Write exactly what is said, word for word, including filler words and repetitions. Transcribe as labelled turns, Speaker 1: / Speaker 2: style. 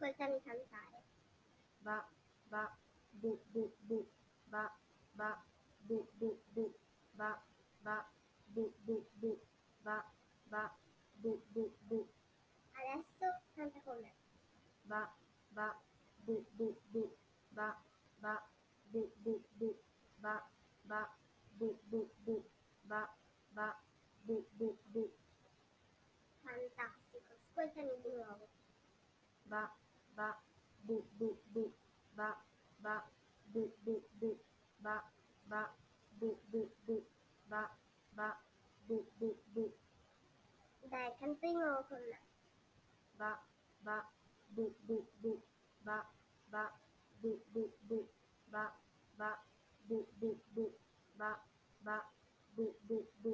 Speaker 1: ascoltami cantare.
Speaker 2: Ba, ba, bu, bu, bu, ba, ba, bu, bu, bu, ba, ba, bu, bu, bu, ba, ba, bu, bu, bu.
Speaker 1: Adesso canta con me.
Speaker 2: Ba, ba, bu, bu, bu, ba, ba, bu, bu, bu, ba, ba, bu, bu, bu, ba, ba, bu, bu, bu.
Speaker 1: Fantastico, ascoltami di nuovo.
Speaker 2: Ba, ba, bu, bu, bu, ba, ba, bu, bu, bu, ba, ba, bu, bu, bu, ba, ba, bu, bu, bu.
Speaker 1: Dai, canta di nuovo con me.
Speaker 2: Ba, ba, bu, bu, bu, ba, ba, bu, bu, bu, ba, ba, bu, bu, bu, ba, ba, bu, bu, bu.